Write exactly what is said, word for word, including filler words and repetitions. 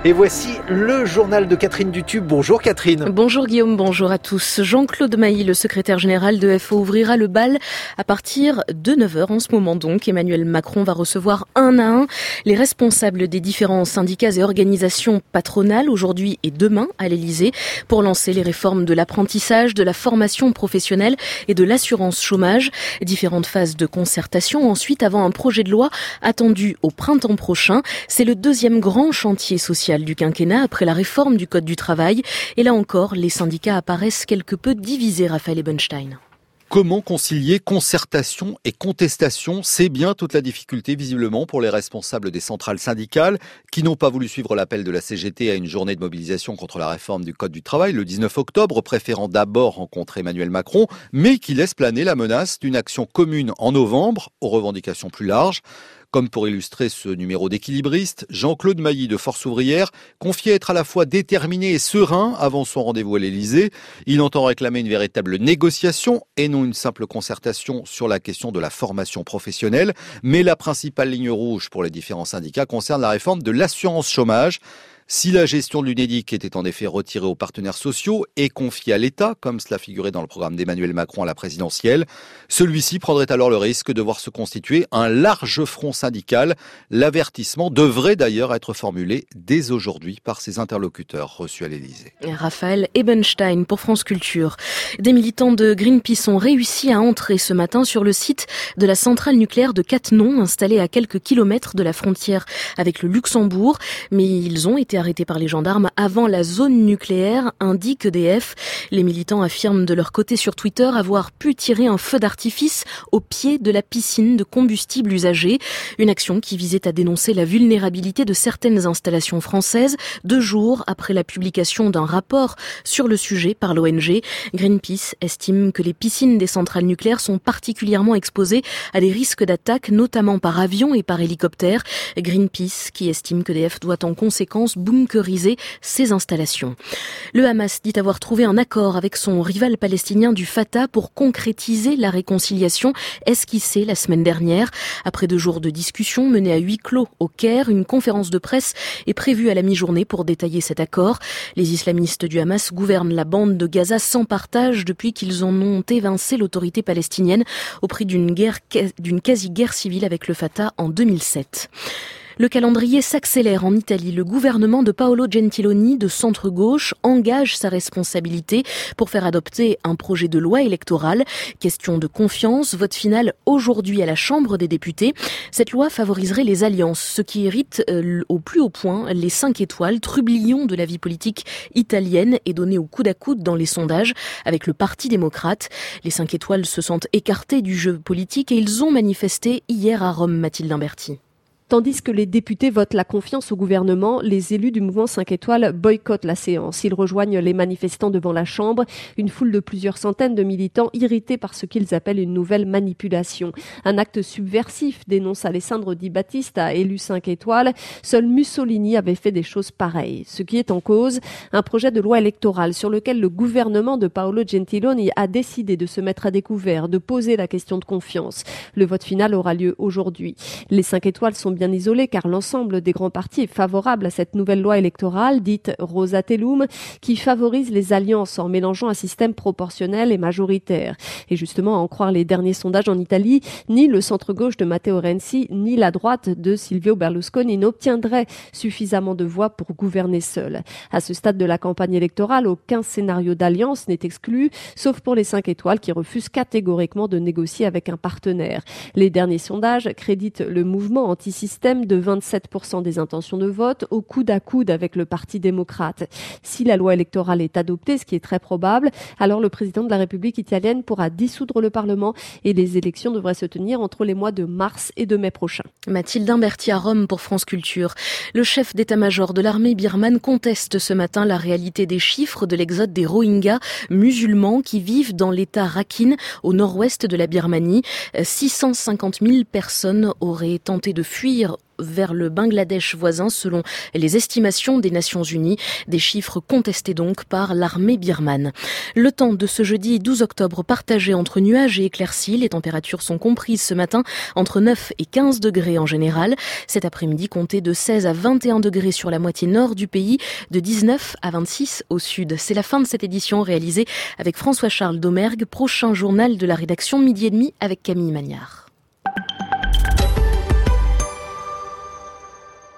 Et voici le journal de Catherine Dutube. Bonjour Catherine. Bonjour Guillaume, bonjour à tous. Jean-Claude Mailly, le secrétaire général de F O, ouvrira le bal à partir de neuf heures. En ce moment donc, Emmanuel Macron va recevoir un à un les responsables des différents syndicats et organisations patronales aujourd'hui et demain à l'Elysée pour lancer les réformes de l'apprentissage, de la formation professionnelle et de l'assurance chômage. Différentes phases de concertation ensuite avant un projet de loi attendu au printemps prochain. C'est le deuxième grand chantier social du quinquennat après la réforme du Code du travail. Et là encore, les syndicats apparaissent quelque peu divisés, Raphaël Ebenstein. Comment concilier concertation et contestation ? C'est bien toute la difficulté visiblement pour les responsables des centrales syndicales qui n'ont pas voulu suivre l'appel de la C G T à une journée de mobilisation contre la réforme du Code du travail le dix-neuf octobre, préférant d'abord rencontrer Emmanuel Macron, mais qui laissent planer la menace d'une action commune en novembre aux revendications plus larges. Comme pour illustrer ce numéro d'équilibriste, Jean-Claude Mailly de Force ouvrière confie être à la fois déterminé et serein avant son rendez-vous à l'Elysée. Il entend réclamer une véritable négociation et non une simple concertation sur la question de la formation professionnelle. Mais la principale ligne rouge pour les différents syndicats concerne la réforme de l'assurance chômage. Si la gestion de l'Unédic était en effet retirée aux partenaires sociaux et confiée à l'État, comme cela figurait dans le programme d'Emmanuel Macron à la présidentielle, celui-ci prendrait alors le risque de voir se constituer un large front syndical. L'avertissement devrait d'ailleurs être formulé dès aujourd'hui par ses interlocuteurs reçus à l'Elysée. Raphaël Ebenstein pour France Culture. Des militants de Greenpeace ont réussi à entrer ce matin sur le site de la centrale nucléaire de Cattenom, installée à quelques kilomètres de la frontière avec le Luxembourg, mais ils ont été arrêtés par les gendarmes avant la zone nucléaire, indique E D F. Les militants affirment de leur côté sur Twitter avoir pu tirer un feu d'artifice au pied de la piscine de combustible usagé. Une action qui visait à dénoncer la vulnérabilité de certaines installations françaises, deux jours après la publication d'un rapport sur le sujet par l'O N G. Greenpeace estime que les piscines des centrales nucléaires sont particulièrement exposées à des risques d'attaque, notamment par avion et par hélicoptère. Greenpeace qui estime qu'E D F doit en conséquence bunkeriser ces installations. Le Hamas dit avoir trouvé un accord avec son rival palestinien du Fatah pour concrétiser la réconciliation esquissée la semaine dernière. Après deux jours de discussions menées à huis clos au Caire, une conférence de presse est prévue à la mi-journée pour détailler cet accord. Les islamistes du Hamas gouvernent la bande de Gaza sans partage depuis qu'ils en ont évincé l'autorité palestinienne au prix d'une guerre, d'une quasi-guerre civile avec le Fatah en deux mille sept. Le calendrier s'accélère en Italie. Le gouvernement de Paolo Gentiloni, de centre-gauche, engage sa responsabilité pour faire adopter un projet de loi électorale. Question de confiance, vote final aujourd'hui à la Chambre des députés. Cette loi favoriserait les alliances, ce qui irrite euh, au plus haut point les cinq étoiles, trublion de la vie politique italienne et donné au coude à coude dans les sondages avec le Parti démocrate. Les cinq étoiles se sentent écartés du jeu politique et ils ont manifesté hier à Rome, Mathilde Imberti. Tandis que les députés votent la confiance au gouvernement, les élus du mouvement cinq étoiles boycottent la séance. Ils rejoignent les manifestants devant la Chambre, une foule de plusieurs centaines de militants irrités par ce qu'ils appellent une nouvelle manipulation. Un acte subversif, dénonce Alessandro Di Battista, élu cinq étoiles. Seul Mussolini avait fait des choses pareilles. Ce qui est en cause, un projet de loi électorale sur lequel le gouvernement de Paolo Gentiloni a décidé de se mettre à découvert, de poser la question de confiance. Le vote final aura lieu aujourd'hui. Les cinq étoiles sont bien isolé car l'ensemble des grands partis est favorable à cette nouvelle loi électorale dite Rosatellum qui favorise les alliances en mélangeant un système proportionnel et majoritaire. Et justement, à en croire les derniers sondages en Italie, ni le centre-gauche de Matteo Renzi ni la droite de Silvio Berlusconi n'obtiendraient suffisamment de voix pour gouverner seul. À ce stade de la campagne électorale, aucun scénario d'alliance n'est exclu, sauf pour les cinq étoiles qui refusent catégoriquement de négocier avec un partenaire. Les derniers sondages créditent le mouvement anti-système de vingt-sept pour cent des intentions de vote au coude à coude avec le Parti démocrate. Si la loi électorale est adoptée, ce qui est très probable, alors le président de la République italienne pourra dissoudre le Parlement et les élections devraient se tenir entre les mois de mars et de mai prochain. Mathilde Imberti à Rome pour France Culture. Le chef d'état-major de l'armée birmane conteste ce matin la réalité des chiffres de l'exode des Rohingyas musulmans qui vivent dans l'état Rakhine au nord-ouest de la Birmanie. six cent cinquante mille personnes auraient tenté de fuir vers le Bangladesh voisin selon les estimations des Nations Unies. Des chiffres contestés donc par l'armée birmane. Le temps de ce jeudi douze octobre partagé entre nuages et éclaircies. Les températures sont comprises ce matin entre neuf et quinze degrés en général. Cet après-midi, comptez de seize à vingt et un degrés sur la moitié nord du pays, de dix-neuf à vingt-six au sud. C'est la fin de cette édition réalisée avec François-Charles Domergue. Prochain journal de la rédaction midi et demi avec Camille Magnard.